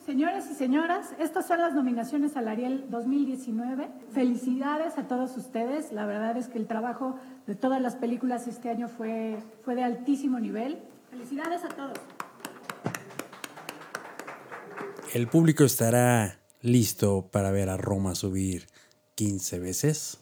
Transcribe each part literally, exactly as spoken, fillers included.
Señores y señoras, estas son las nominaciones al Ariel dos mil diecinueve. Felicidades a todos ustedes. La verdad es que el trabajo de todas las películas este año fue, fue de altísimo nivel. Felicidades a todos. ¿El público estará listo para ver a Roma subir quince veces?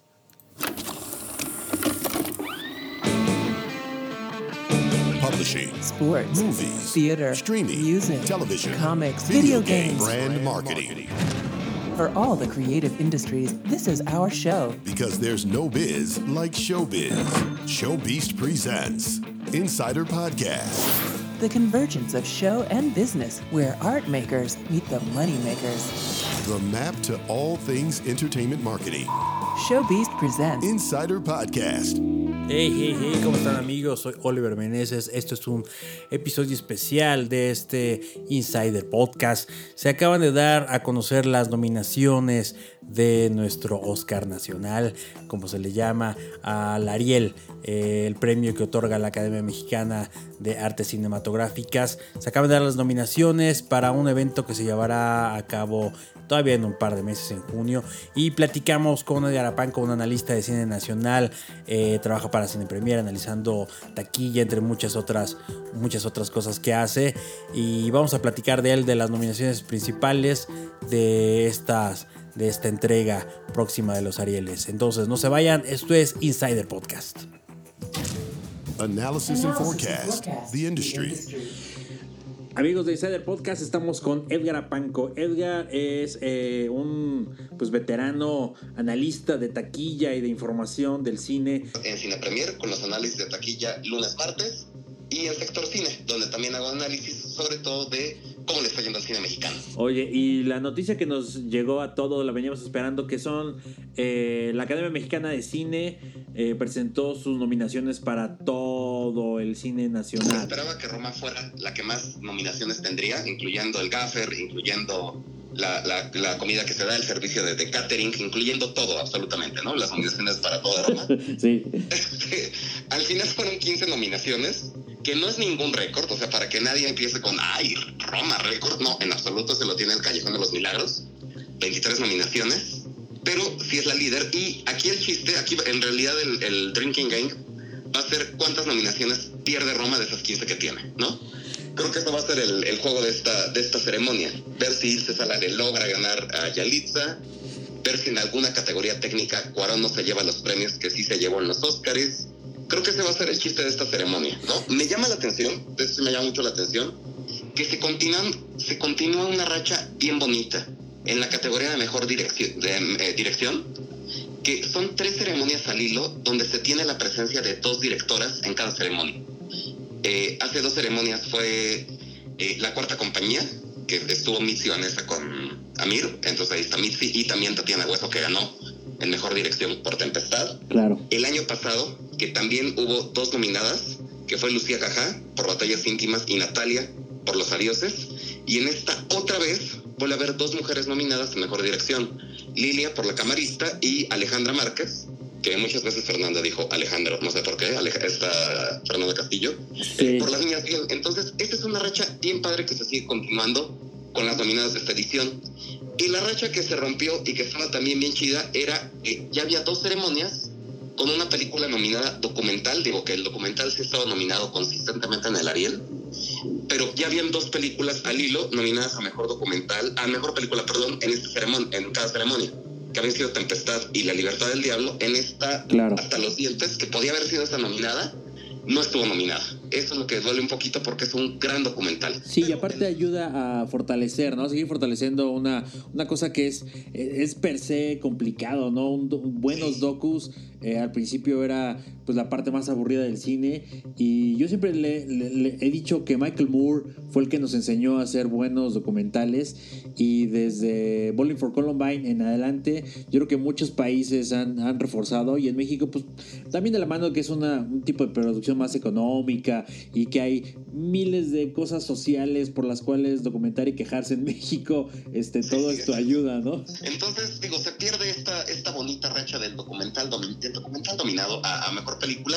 Publishing, sports, movies, theater, streaming, music, television, comics, video, video games, games. brand marketing. For all the creative industries, this is our show. Because there's no biz like showbiz. Showbeast presents Insider Podcast. The convergence of show and business, where art makers meet the money makers. The map to all things entertainment marketing. Showbeast presents Insider Podcast. Hey, hey, hey, ¿cómo están, amigos? Soy Oliver Meneses. Esto es un episodio especial de este Insider Podcast. Se acaban de dar a conocer las nominaciones de nuestro Oscar Nacional, como se le llama, al Ariel, eh, el premio que otorga la Academia Mexicana de Artes Cinematográficas. Se acaban de dar las nominaciones para un evento que se llevará a cabo todavía en un par de meses, en junio, y platicamos con Edgar Apanco, un analista de cine nacional, eh, trabaja para Cine Premier, analizando taquilla, entre muchas otras, muchas otras cosas que hace, y vamos a platicar de él, de las nominaciones principales de estas de esta entrega próxima de los Arieles. Entonces, no se vayan, esto es Insider Podcast. Analysis and forecast, the industry. Amigos de Insider Podcast, estamos con Edgar Apanco. Edgar es eh, un pues, veterano analista de taquilla y de información del cine. En Cine Premier, con los análisis de taquilla lunes, martes, y en Sector Cine, donde también hago análisis sobre todo de cómo le está yendo al cine mexicano. Oye, y la noticia que nos llegó a todos, la veníamos esperando, que son eh, la Academia Mexicana de Cine eh, presentó sus nominaciones para todo el cine nacional. Se esperaba que Roma fuera la que más nominaciones tendría, incluyendo el gaffer, incluyendo la, la, la comida que se da, el servicio de, de catering, incluyendo todo, absolutamente, ¿no? Las nominaciones para toda Roma. Sí. Al final fueron quince nominaciones, que no es ningún récord, o sea, para que nadie empiece con, ay, Roma, récord, no, en absoluto se lo tiene el Callejón de los Milagros, veintitrés nominaciones, pero sí es la líder, y aquí el chiste, aquí en realidad el, el drinking game va a ser cuántas nominaciones pierde Roma de esas quince que tiene, ¿no? Creo que eso va a ser el, el juego de esta, de esta ceremonia, ver si Ilse Salare logra ganar a Yalitza, ver si en alguna categoría técnica Cuarón no se lleva los premios que sí se llevó en los Óscares. Creo que ese va a ser el chiste de esta ceremonia, ¿no? Me llama la atención, eso sí me llama mucho la atención, que se continúan, se continúa una racha bien bonita en la categoría de mejor dirección, de, eh, dirección, que son tres ceremonias al hilo donde se tiene la presencia de dos directoras en cada ceremonia. Eh, hace dos ceremonias fue eh, La Cuarta Compañía, que estuvo Mitzi Vanessa con Amir, entonces ahí está Mitzi, y también Tatiana Hueso, que ganó en mejor dirección por Tempestad. Claro. El año pasado, que también hubo dos nominadas, que fue Lucía Cajá por Batallas Íntimas y Natalia por Los Adioses, y en esta otra vez vuelve a haber dos mujeres nominadas en mejor dirección, Lilia por La Camarista y Alejandra Márquez, que muchas veces Fernanda dijo Alejandro, no sé por qué, Aleja, está Fernanda Castillo, sí. eh, por Las Niñas Bien. Entonces, esta es una racha bien padre que se sigue continuando con las nominadas de esta edición. Y la racha que se rompió y que estaba también bien chida era que ya había dos ceremonias con una película nominada documental. Digo que el documental sí ha estado nominado consistentemente en el Ariel, pero ya habían dos películas al hilo nominadas a mejor documental, a mejor película, perdón, en esta ceremonia, en cada ceremonia, que habían sido Tempestad y La Libertad del Diablo. En esta, claro, Hasta los Dientes, que podía haber sido esta nominada, no estuvo nominada. Eso es lo que duele un poquito porque es un gran documental. Sí, y aparte ayuda a fortalecer, ¿no? Seguir fortaleciendo una, una cosa que es, es per se complicado, ¿no? Un, un, buenos sí. docus, eh, al principio era pues la parte más aburrida del cine, y yo siempre le, le, le he dicho que Michael Moore fue el que nos enseñó a hacer buenos documentales, y desde Bowling for Columbine en adelante yo creo que muchos países han, han reforzado, y en México pues también de la mano que es una, un tipo de producción más económica y que hay miles de cosas sociales por las cuales documentar y quejarse en México, este, sí, todo sí, esto sí. ayuda, ¿no? Entonces, digo, se pierde esta, esta bonita racha del documental, del documental dominado a, a mejor película,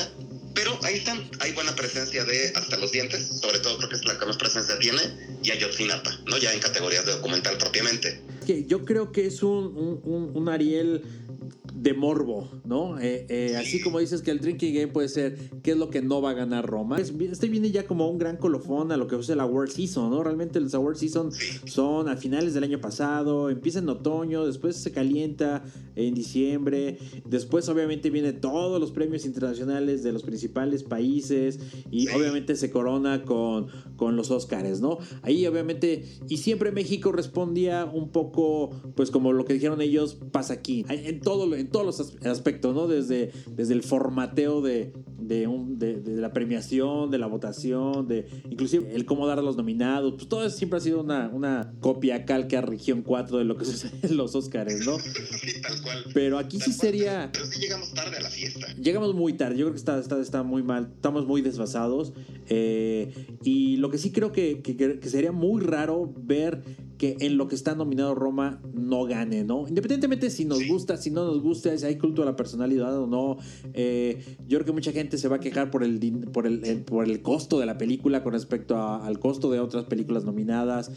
Pero ahí están, hay buena presencia de Hasta los dientes, sobre todo creo que es la que más presencia tiene, y Ayotzinapa, ¿no? Ya en categorías de documental propiamente. Que yo creo que es un, un, un, un Ariel de morbo, ¿no? Eh, eh, sí. Así como dices que el Drinking Game puede ser qué es lo que no va a ganar Roma. Este viene ya como un gran colofón a lo que es el Award Season, ¿no? Realmente los Award Season sí. son a finales del año pasado, empieza en otoño, después se calienta en diciembre, después obviamente viene todos los premios internacionales de los principales países y sí. obviamente se corona con, con los Óscares, ¿no? Ahí obviamente, y siempre México respondía un poco, pues como lo que dijeron ellos, pasa aquí, en todo, en todos los aspectos, ¿no? Desde, desde el formateo de, de, un, de, de la premiación, de la votación, de inclusive el cómo dar a los nominados, pues todo eso siempre ha sido una, una copia calca región cuatro de lo que sucede en los Óscares, ¿no? Sí, tal cual. Pero aquí tal sí sería... Pero sí llegamos tarde a la fiesta. Llegamos muy tarde, yo creo que está, está, está muy mal, estamos muy desfasados. Eh, y lo que sí creo que, que, que sería muy raro ver que en lo que está nominado Roma no gane, ¿no? Independientemente si nos sí. gusta, si no nos gusta, si hay culto a la personalidad o no. Eh, yo creo que mucha gente se va a quejar por el, por el, el, por el costo de la película con respecto a, al costo de otras películas nominadas.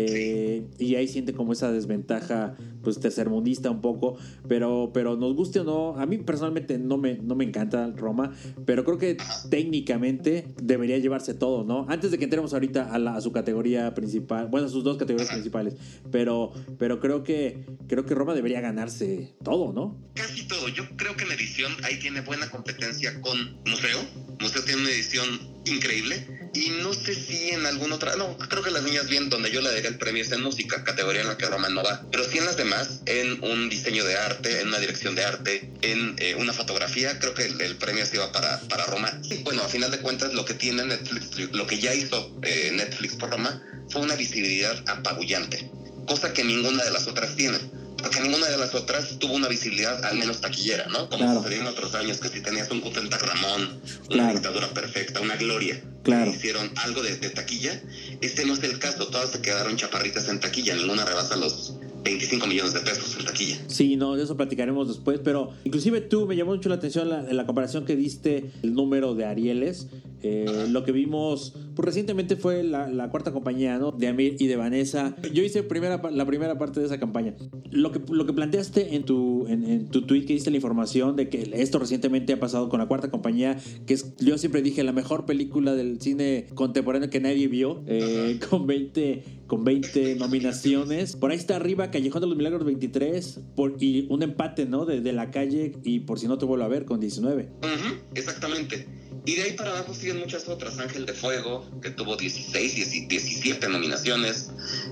Eh, sí. Y ahí siente como esa desventaja, pues tercermundista un poco. Pero, pero nos guste o no, a mí personalmente no me, no me encanta Roma, pero creo que técnicamente debería llevarse todo, ¿no? Antes de que entremos ahorita a, la, a su categoría principal, bueno, a sus dos categorías principales. Pero, pero creo que creo que Roma debería ganarse todo, ¿no? Casi todo. Yo creo que en edición ahí tiene buena competencia con Museo. Museo tiene una edición increíble. Y no sé si en alguna otra... No, creo que Las Niñas Bien, donde yo le daría el premio es en música, categoría en la que Roma no va. Pero sí en las demás, en un diseño de arte, en una dirección de arte, en eh, una fotografía, creo que el, el premio se iba para, para Roma. Y bueno, a final de cuentas, lo que tiene Netflix, lo que ya hizo eh, Netflix por Roma, fue una visibilidad apabullante, cosa que ninguna de las otras tiene, porque ninguna de las otras tuvo una visibilidad al menos taquillera, ¿no? Como claro. sucedió en otros años, que si tenías un Cutentac Ramón, una claro. dictadura perfecta, una gloria, claro. que hicieron algo de, de taquilla. Este no es el caso, todas se quedaron chaparritas en taquilla, ninguna rebasa los veinticinco millones de pesos en taquilla. Sí, no, de eso platicaremos después, pero inclusive tú, me llamó mucho la atención la, la comparación que diste, el número de Arieles. Eh, lo que vimos pues, recientemente fue la, la cuarta compañía, ¿no? De Amir y de Vanessa. Yo hice primera, la primera parte de esa campaña. Lo que, lo que planteaste en tu, en, en tu tweet, que diste la información de que esto recientemente ha pasado con la cuarta compañía, que es, yo siempre dije, la mejor película del cine contemporáneo que nadie vio, eh, con veinte, con veinte nominaciones. Por ahí está arriba Callejón de los Milagros veintitrés por, y un empate, ¿no? De, de La Calle y Por si no te vuelvo a ver con diecinueve. Uh-huh, exactamente. Y de ahí para abajo siguen muchas otras. Ángel de Fuego, que tuvo dieciséis, diecisiete nominaciones,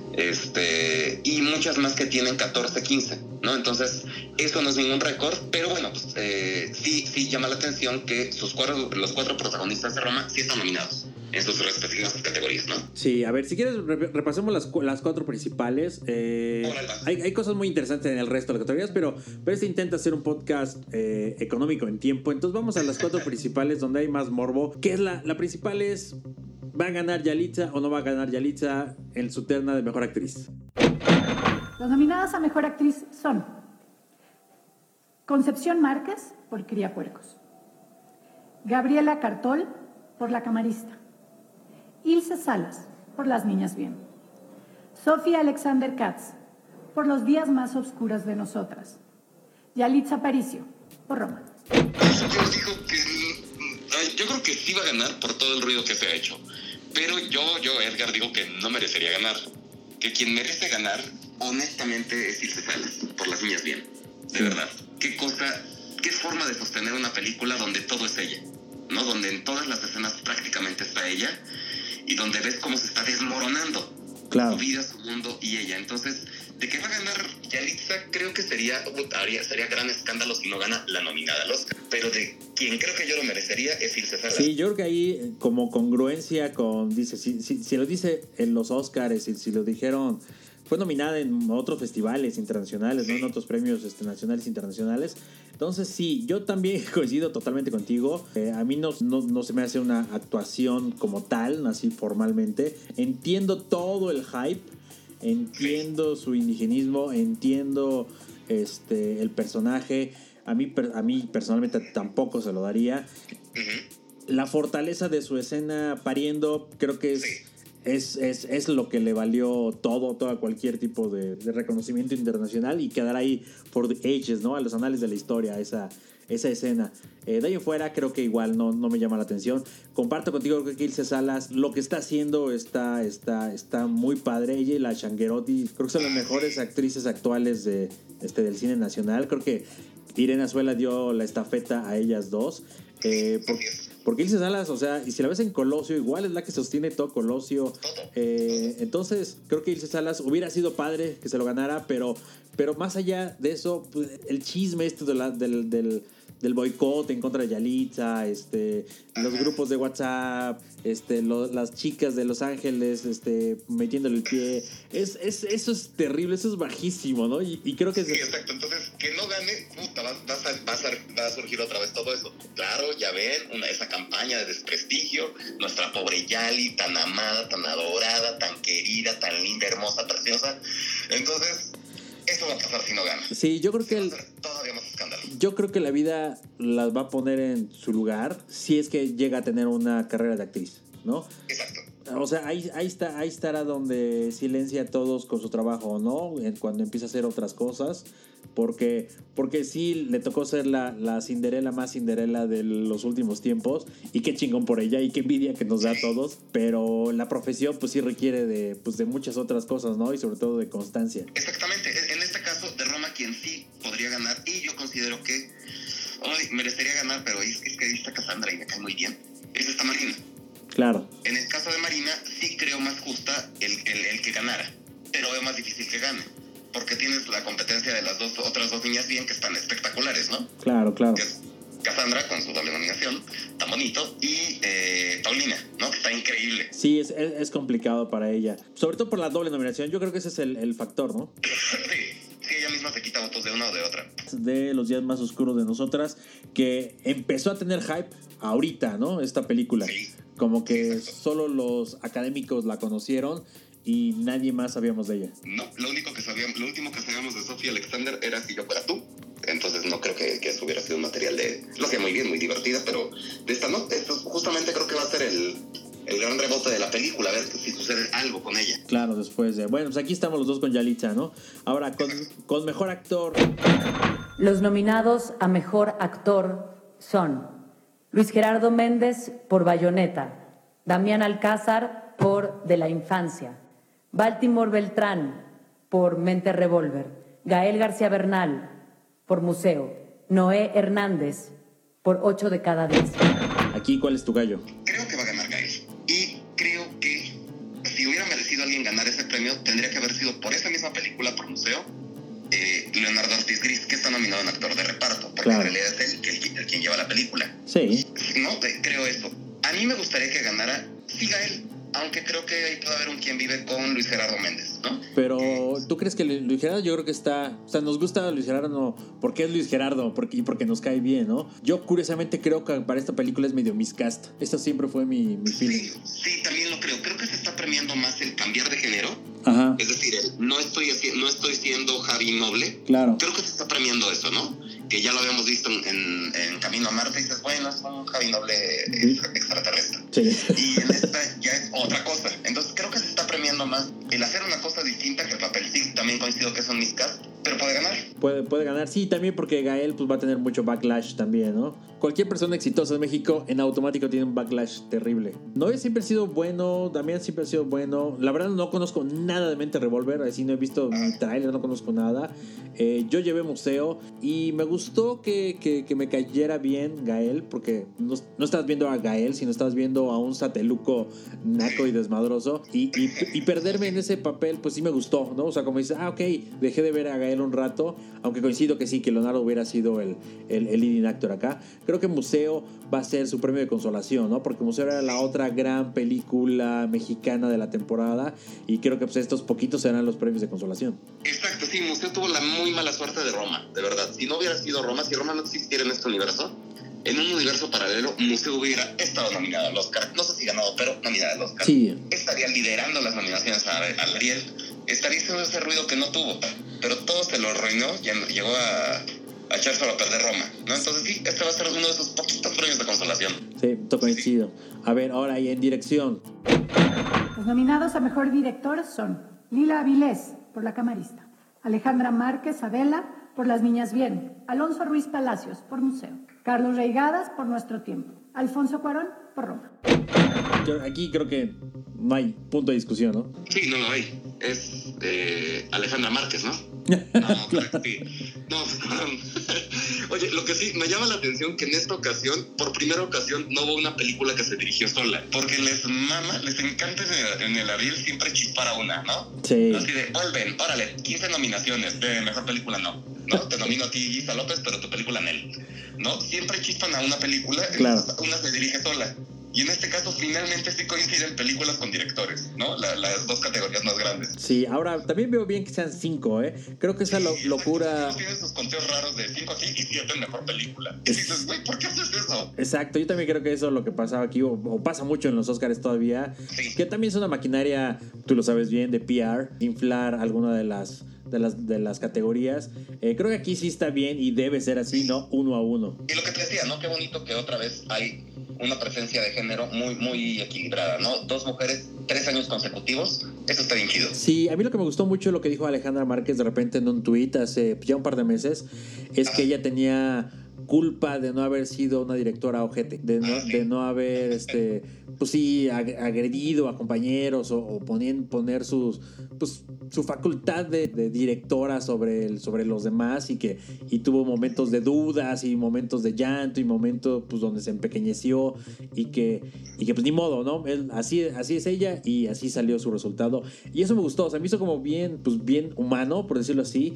este, y muchas más que tienen catorce, quince, ¿no? Entonces, eso no es ningún récord, pero bueno, pues eh, sí, sí llama la atención que sus cuatro, los cuatro protagonistas de Roma sí están nominados en sus respectivas categorías, ¿no? Sí, a ver, si quieres repasemos las, las cuatro principales. Eh, hay, hay cosas muy interesantes en el resto de las categorías, pero, pero este intenta hacer un podcast eh, económico en tiempo. Entonces vamos a las cuatro principales donde hay más morbo. Que es la, la principal es, ¿va a ganar Yalitza o no va a ganar Yalitza en su terna de Mejor Actriz? Las nominadas a Mejor Actriz son Concepción Márquez por Criapuercos, Gabriela Cartol por La Camarista, Ilse Salas por Las Niñas Bien, Sofía Alexander Katz por Los días más oscuros de nosotras, Yalitza Aparicio por Roma. Yo digo que yo creo que sí va a ganar por todo el ruido que se ha hecho, pero yo, yo Edgar, digo que no merecería ganar, que quien merece ganar honestamente es Ilse Salas por Las Niñas Bien, de sí. verdad. Qué cosa, qué forma de sostener una película donde todo es ella, ¿no? Donde en todas las escenas prácticamente está ella y donde ves cómo se está desmoronando claro. su vida, su mundo y ella. Entonces, ¿de qué va a ganar Yalitza? Creo que sería, uh, sería gran escándalo si no gana la nominada al Oscar. Pero de quien creo que yo lo merecería es Ilse Salas. Sí, yo creo que ahí como congruencia con, dice, si, si, si lo dice en los Oscars, si, si lo dijeron... Fue nominada en otros festivales internacionales, sí. ¿no? En otros premios este, nacionales e internacionales. Entonces, sí, yo también coincido totalmente contigo. Eh, a mí no, no, no se me hace una actuación como tal, así formalmente. Entiendo todo el hype, entiendo sí. su indigenismo, entiendo este, el personaje. A mí, a mí personalmente tampoco se lo daría. Uh-huh. la fortaleza de su escena pariendo, creo que es... Sí. Es, es, es lo que le valió todo, todo cualquier tipo de, de reconocimiento internacional y quedar ahí for the ages, ¿no? A los anales de la historia, esa, esa escena. Eh, de ahí en fuera creo que igual no, no me llama la atención. Comparto contigo que Ilse Salas lo que está haciendo está, está, está muy padre. Ella y la Changuerotti creo que son las mejores actrices actuales de, este, del cine nacional. Creo que Irene Azuela dio la estafeta a ellas dos. Eh, por, porque Ilse Salas, o sea, y si la ves en Colosio, igual es la que sostiene todo Colosio. Eh, entonces, creo que Ilse Salas hubiera sido padre que se lo ganara, pero, pero más allá de eso, pues, el chisme este de la, del, del, del boicot en contra de Yalitza, este, los grupos de WhatsApp, este, lo, las chicas de Los Ángeles, este, metiéndole el pie, es, es, eso es terrible, eso es bajísimo, ¿no? Y, y creo que sí, es... exacto, entonces que no gane, puta, va, va, a, va, a, va a surgir otra vez todo eso. Claro, ya ven, una, esa campaña de desprestigio, nuestra pobre Yali, tan amada, tan adorada, tan querida, tan linda, hermosa, preciosa. Entonces, eso va a pasar si no gana. Sí, yo creo que el, todavía más escándalo. Yo creo que la vida las va a poner en su lugar si es que llega a tener una carrera de actriz, ¿no? Exacto. O sea, ahí, ahí, está, ahí estará donde silencia a todos con su trabajo, ¿no? Cuando empieza a hacer otras cosas. Porque, porque sí le tocó ser la, la Cinderella más Cinderella de los últimos tiempos. Y qué chingón por ella y qué envidia que nos da a todos. Pero la profesión pues sí requiere de, pues, de muchas otras cosas, ¿no? Y sobre todo de constancia. Exactamente. En este caso de Roma, quien sí podría ganar, y yo considero que hoy merecería ganar, pero es, es que ahí está Cassandra y me cae muy bien, es esta Marina. Claro. En el caso de Marina sí creo más justa el, el, el que ganara, pero veo más difícil que gane, porque tienes la competencia de las dos otras dos niñas bien que están espectaculares, ¿no? Claro, claro. Que es Cassandra con su doble nominación, tan bonito, y eh, Paulina, ¿no? Que está increíble. Sí, es, es, es complicado para ella, sobre todo por la doble nominación. Yo creo que ese es el, el factor, ¿no? Sí. Sí, ella misma se quita votos de una o de otra. De los días más oscuros de nosotras, que empezó a tener hype ahorita, ¿no? Esta película. Sí. Como que sí, solo los académicos la conocieron y nadie más sabíamos de ella. No, lo único que sabíamos, lo último que sabíamos de Sofía Alexander era Si yo fuera tú. Entonces no creo que, que eso hubiera sido un material de... Lo hacía muy bien, muy divertida, pero de esta no. Esto justamente creo que va a ser el... el gran rebote de la película, a ver si sucede algo con ella. Claro, después de... Bueno, pues aquí estamos los dos con Yalitza, ¿no? Ahora, con, con Mejor Actor. Los nominados a Mejor Actor son Luis Gerardo Méndez por Bayonetta, Damián Alcázar por De la Infancia, Baltimore Beltrán por Mente Revolver, Gael García Bernal por Museo, Noé Hernández por Ocho de cada diez. Aquí, ¿cuál es tu gallo? Creo que va a ganar Gael. Y creo que si hubiera merecido alguien ganar ese premio, tendría que haber sido por esa misma película, por Museo, eh, Leonardo Ortiz Gris, que está nominado en actor de reparto, porque claro, en realidad es él el, el, el quien lleva la película. Sí. No, eh, creo eso. A mí me gustaría que ganara, sí, Gael, aunque creo que ahí puede haber un quien vive con Luis Gerardo Méndez, ¿no? Pero, ¿tú crees que Luis Gerardo? Yo creo que está... O sea, nos gusta Luis Gerardo no, porque es Luis Gerardo porque, y porque nos cae bien, ¿no? Yo, curiosamente, creo que para esta película es medio miscast. Esto siempre fue mi, mi feeling. Sí, sí, también lo creo. Creo que se está premiando más el cambiar de género. Ajá. Es decir, el, no, estoy haci- no estoy siendo Javi Noble. Claro. Creo que se está premiando eso, ¿no? Que ya lo habíamos visto en, en, en Camino a Marte y dices, bueno, es un Javi Noble ¿Sí? extraterrestre. Sí. Y en esta ya es otra cosa. Entonces creo que se está premiando más el hacer una cosa distinta que el papel. Sí, también coincido que es un miscast, pero puede ganar. Puede, puede ganar, sí, también porque Gael pues va a tener mucho backlash también, ¿no? Cualquier persona exitosa en México en automático tiene un backlash terrible. Noé siempre ha sido bueno, Damián siempre ha sido bueno. La verdad no conozco nada de Mente Revolver, así no he visto ni trailer, no conozco nada. Eh, yo llevé Museo y me gustó que, que, que me cayera bien Gael, porque no, no estás viendo a Gael, sino estás viendo a un sateluco naco y desmadroso. Y, y, y perderme en ese papel, pues sí me gustó, ¿no? O sea, como dices, ah, ok, dejé de ver a Gael un rato, aunque coincido que sí, que Leonardo hubiera sido el, el, el leading actor acá. Creo que Museo va a ser su premio de consolación, ¿no? Porque Museo era la otra gran película mexicana de la temporada y creo que pues estos poquitos serán los premios de consolación. Exacto, sí, Museo tuvo la muy mala suerte de Roma, de verdad. Si no hubiera sido Roma, si Roma no existiera en este universo, en un universo paralelo, Museo hubiera estado nominado al Oscar. No sé si ganado, pero nominado al Oscar. Sí. Estaría liderando las nominaciones a, a Ariel. Estaría haciendo ese ruido que no tuvo, pero todo se lo arruinó. Llegó a, a echárselo a perder Roma, ¿no? Entonces sí, este va a ser uno de esos poquitos premios de consolación. Sí, to coincido. A ver, ahora y en dirección. Los nominados a Mejor Director son Lila Avilés, por La Camarista, Alejandra Márquez Abella, por Las Niñas Bien, Alonso Ruiz Palacios, por Museo, Carlos Reigadas, por Nuestro Tiempo, Alfonso Cuarón, por Roma. Yo aquí creo que no hay punto de discusión, ¿no? Sí, no lo hay. Es eh, Alejandra Márquez, ¿no? No, claro que sí. No, oye, lo que sí me llama la atención que en esta ocasión, por primera ocasión, no hubo una película que se dirigió sola. Porque les mama, les encanta en el, en el Ariel siempre chispar a una, ¿no? Sí. Así de, vuelven, órale, quince nominaciones, de mejor película no. No, te nomino a ti, Isa López, pero tu película en él. ¿No? Siempre chispan a una película, claro. Una se dirige sola. Y en este caso, finalmente sí coinciden películas con directores, ¿no? La, las dos categorías más grandes. Sí, ahora también veo bien que sean cinco, ¿eh? Creo que esa sí, lo, locura... Tienen sus conteos raros de cinco así y siete en mejor película. Y dices, güey, ¿por qué haces eso? Exacto, yo también creo que eso es lo que pasaba aquí, o, o pasa mucho en los Oscars todavía. Sí. Que también es una maquinaria, tú lo sabes bien, de P R, inflar alguna de las... De las, de las categorías. Eh, creo que aquí sí está bien y debe ser así, ¿no? Uno a uno. Y lo que te decía, ¿no? Qué bonito que otra vez hay una presencia de género muy, muy equilibrada, ¿no? Dos mujeres, tres años consecutivos. Eso está bien chido. Sí, a mí lo que me gustó mucho lo que dijo Alejandra Márquez de repente en un tuit hace ya un par de meses es Ajá. que ella tenía culpa de no haber sido una directora ojete, de no, ah, sí. de no haber, este, pues sí, agredido a compañeros o, o poner, poner sus, pues, su facultad de, de directora sobre, el, sobre los demás y que y tuvo momentos de dudas y momentos de llanto y momentos pues donde se empequeñeció y que, y que pues ni modo, ¿no? Él, así, así es ella y así salió su resultado y eso me gustó, o sea, me hizo como bien, pues bien humano, por decirlo así,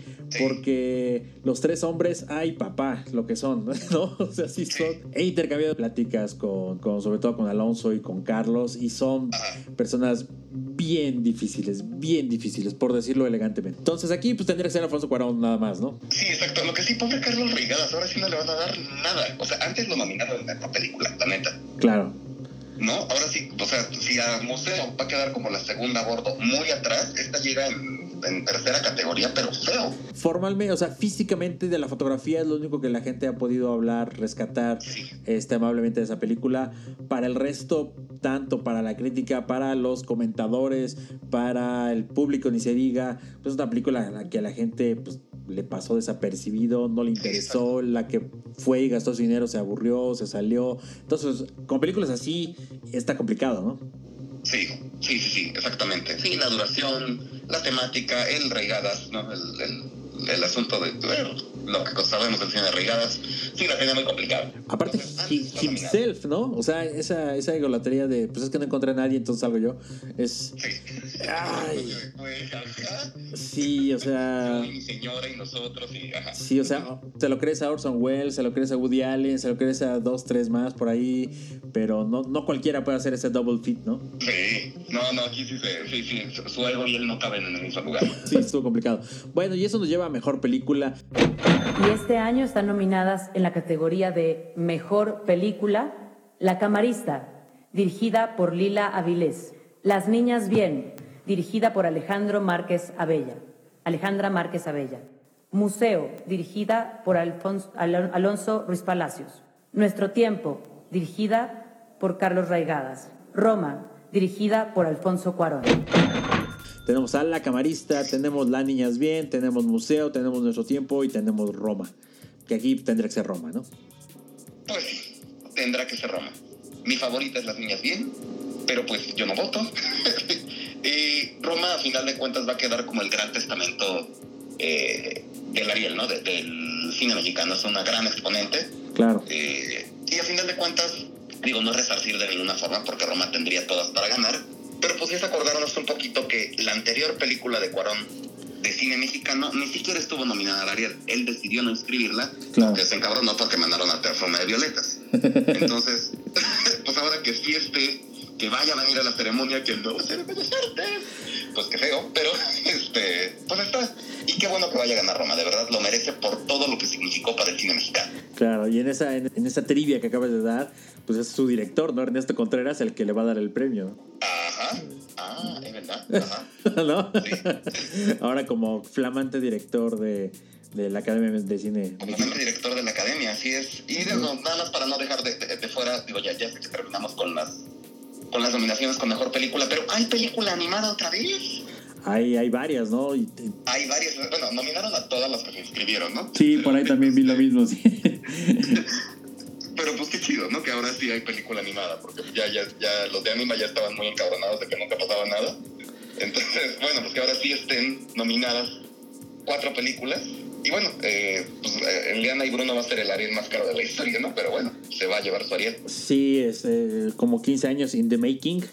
porque los tres hombres, ay papá, lo que son, ¿no? O sea, sí son. He intercambiado pláticas con, con, sobre todo con Alonso y con Carlos, y son personas bien difíciles, bien difíciles, por decirlo elegantemente. Entonces aquí pues tendría que ser Alfonso Cuarón nada más, ¿no? Sí, exacto. Lo que sí, pobre Carlos Reigadas, ahora sí no le van a dar nada. O sea, antes lo nominaron en esta película, la neta. Claro. ¿No? Ahora sí, o sea, si a Museo va a quedar como la segunda gordo muy atrás, esta llega en, en tercera categoría, pero feo. Formalmente, o sea, físicamente de la fotografía es lo único que la gente ha podido hablar, rescatar sí. este, amablemente de esa película. Para el resto, tanto para la crítica, para los comentadores, para el público, ni se diga, pues es una película a la que a la gente pues, le pasó desapercibido, no le interesó, sí, la que fue y gastó su dinero se aburrió, se salió. Entonces, con películas así está complicado, ¿no? Sí, sí, sí, sí, exactamente. Sí, la duración, la temática, el Reigadas, ¿no? El, el, el asunto de bueno, lo que sabemos del cine de Reigadas, sí, la tiene muy complicada. Aparte, entonces, he, himself, ¿no? O sea, esa, esa egolatría de, pues es que no encontré a nadie, entonces salgo yo. Es... Sí. Ay. Sí, o sea... Mi señora y nosotros y... Ajá. Sí, o sea, te lo crees a Orson Welles, se lo crees a Woody Allen, se lo crees a dos, tres más por ahí, pero no, no cualquiera puede hacer ese double fit, ¿no? Sí, no, no, aquí sí se... Sí, sí, su ego y él no caben en el mismo lugar. Sí, estuvo complicado. Bueno, y eso nos lleva a Mejor Película. Y este año están nominadas en la categoría de Mejor Película La Camarista, dirigida por Lila Avilés. Las Niñas Bien, dirigida por Alejandro Márquez Abella. Alejandra Márquez Abella. Museo, dirigida por Alfonso, Al- Alonso Ruiz Palacios. Nuestro Tiempo, dirigida por Carlos Reigadas. Roma, dirigida por Alfonso Cuarón. Tenemos a La Camarista, tenemos Las Niñas Bien, tenemos Museo, tenemos Nuestro Tiempo y tenemos Roma. Que aquí tendría que ser Roma, ¿no? Pues sí, tendrá que ser Roma. Mi favorita es Las Niñas Bien, pero pues yo no voto. Y Roma, a final de cuentas, va a quedar como el gran testamento eh, del Ariel, ¿no? De, del cine mexicano. Es una gran exponente. Claro. Eh, y a final de cuentas, digo, no es resarcir de ninguna forma, porque Roma tendría todas para ganar. Pero pues es acordarnos un poquito que la anterior película de Cuarón de cine mexicano ni siquiera estuvo nominada al Ariel. Él decidió no inscribirla, claro, porque se encabronó porque mandaron a Perfume de Violetas. Entonces, pues ahora que sí esté, que vaya a venir a la ceremonia, que no va a ser Bellas Artes, pues qué feo, pero este, pues está. Y qué bueno que vaya a ganar Roma, de verdad lo merece por todo lo que significó para el cine mexicano. Claro, y en esa, en, en esa trivia que acabas de dar, pues es su director, ¿no? Ernesto Contreras, el que le va a dar el premio. Ajá, ah, es verdad, ajá. ¿No? Sí. Ahora como flamante director de, de la Academia de Cine. Como flamante director de la Academia, así es. Y digo, nada más para no dejar de, de, de fuera, digo, ya, ya sé que terminamos con las, con las nominaciones con Mejor Película, pero ¿hay película animada otra vez? Hay, hay varias, ¿no? Y, hay varias, bueno, nominaron a todas las que se inscribieron, ¿no? Sí, por ahí también vi lo mismo, sí. Pero pues qué chido, ¿no? Que ahora sí hay película animada, porque ya, ya, ya los de Anima ya estaban muy encabronados de que nunca pasaba nada. Entonces, bueno, pues que ahora sí estén nominadas cuatro películas. Y bueno, eh, pues eh, Eliana y Bruno va a ser el Ariel más caro de la historia, ¿no? Pero bueno, se va a llevar su Ariel. Sí, es eh, como quince años in the making.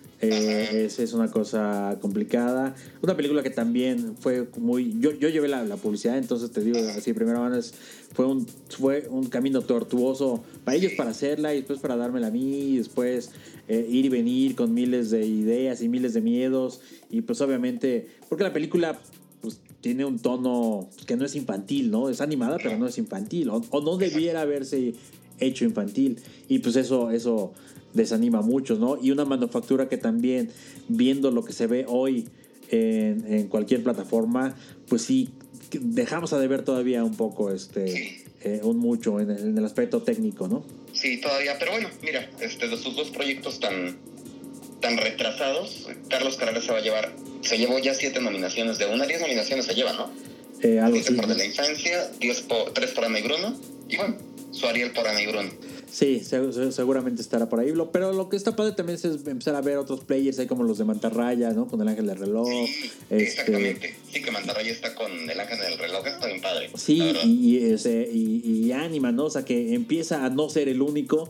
Eh, es, es una cosa complicada. Una película que también fue muy... Yo, yo llevé la, la publicidad, entonces te digo así, primero mano, fue un, fue un camino tortuoso para ellos para hacerla y después para dármela a mí y después eh, ir y venir con miles de ideas y miles de miedos y pues obviamente, porque la película pues tiene un tono que no es infantil, ¿no? Es animada, pero no es infantil, o, o no debiera haberse hecho infantil y pues eso... eso desanima a muchos, ¿no? Y una manufactura que también, viendo lo que se ve hoy en, en cualquier plataforma, pues sí, dejamos a deber todavía un poco, este, sí. eh, un mucho en el, en el aspecto técnico, ¿no? Sí, todavía, pero bueno, mira, este, de sus dos proyectos tan, tan retrasados, Carlos Carrera se va a llevar, se llevó ya siete nominaciones de una, diez nominaciones se lleva, ¿no? Eh, algo así. por De la Infancia, diez por, tres por Ana y Bruno, y bueno, su Ariel por Ana y Bruno. Sí, seguramente estará por ahí. Pero lo que está padre también es empezar a ver otros players ahí como los de Mantarraya, ¿no? Con el Ángel del Reloj. Sí, este... exactamente. Sí, que Mantarraya está con el Ángel del Reloj, está bien padre. Sí, y, ese, y, y Anima, ¿no? O sea, que empieza a no ser el único.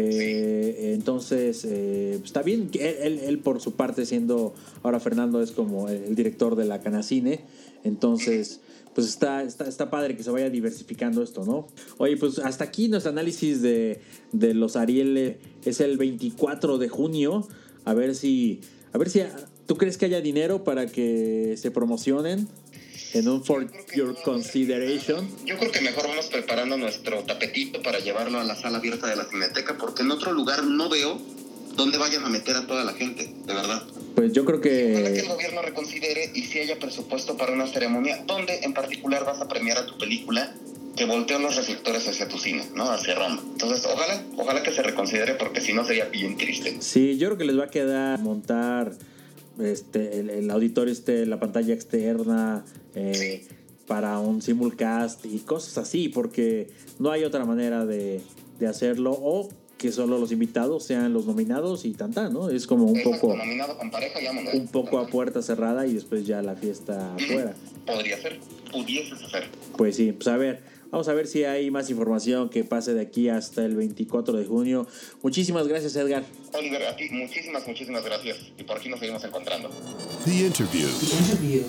Eh, sí. Entonces, eh, está bien. Él, él, él, por su parte, siendo ahora Fernando, es como el, el director de la Canacine. Entonces... pues está, está, está padre que se vaya diversificando esto, ¿no? Oye, pues hasta aquí nuestro análisis de, de los Ariel es el veinticuatro de junio. A ver si, a ver si, ¿tú crees que haya dinero para que se promocionen en un For Your Consideration? Yo creo que mejor vamos preparando nuestro tapetito para llevarlo a la sala abierta de la Cineteca, porque en otro lugar no veo dónde vayan a meter a toda la gente, de verdad. Pues yo creo que... Ojalá que el gobierno reconsidere y si haya presupuesto para una ceremonia donde en particular vas a premiar a tu película que volteó los reflectores hacia tu cine, ¿no? Hacia Roma. Entonces, ojalá, ojalá que se reconsidere porque si no sería bien triste. Sí, yo creo que les va a quedar montar este, el, el auditorio, este, la pantalla externa, eh, sí. para un simulcast y cosas así, porque no hay otra manera de, de hacerlo o... que solo los invitados sean los nominados y tanta, ¿no? Es como un Exacto, poco... nominado con pareja, ya un poco a puerta cerrada y después ya la fiesta afuera. Podría ser, pudiese ser. Pues sí, pues a ver, vamos a ver si hay más información que pase de aquí hasta el veinticuatro de junio. Muchísimas gracias, Edgar. Oliver, a ti muchísimas, muchísimas gracias. Y por aquí nos seguimos encontrando. The Interview. The Interview.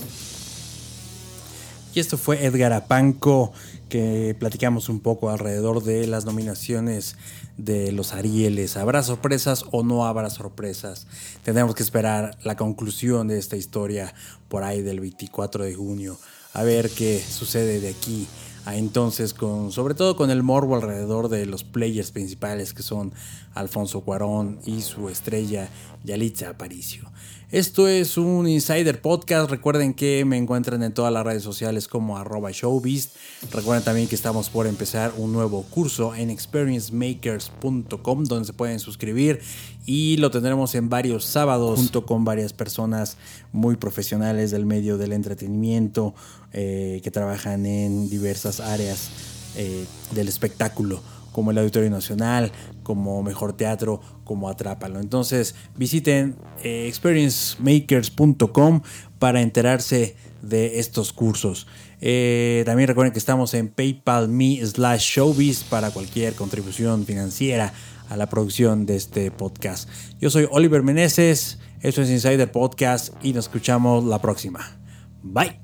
Y esto fue Edgar Apanco, que platicamos un poco alrededor de las nominaciones de los Arieles. ¿Habrá sorpresas o no habrá sorpresas? Tendremos que esperar la conclusión de esta historia por ahí del veinticuatro de junio. A ver qué sucede de aquí a entonces, con, sobre todo con el morbo alrededor de los players principales que son Alfonso Cuarón y su estrella Yalitza Aparicio. Esto es un Insider Podcast. Recuerden que me encuentran en todas las redes sociales como arroba showbiz. Recuerden también que estamos por empezar un nuevo curso en experience makers punto com donde se pueden suscribir y lo tendremos en varios sábados junto con varias personas muy profesionales del medio del entretenimiento eh, que trabajan en diversas áreas eh, del espectáculo, como el Auditorio Nacional, como Mejor Teatro, como Atrápalo. Entonces visiten eh, experience makers punto com para enterarse de estos cursos. Eh, también recuerden que estamos en paypal punto me slash showbiz para cualquier contribución financiera a la producción de este podcast. Yo soy Oliver Meneses, esto es Insider Podcast y nos escuchamos la próxima. Bye.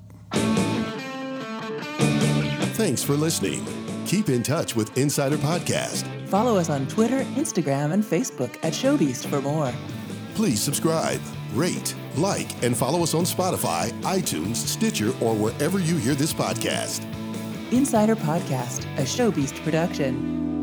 Thanks for listening. Keep in touch with Insider Podcast. Follow us on Twitter, Instagram, and Facebook at Showbeast for more. Please subscribe, rate, like, and follow us on Spotify, iTunes, Stitcher, or wherever you hear this podcast. Insider Podcast, a Showbeast production.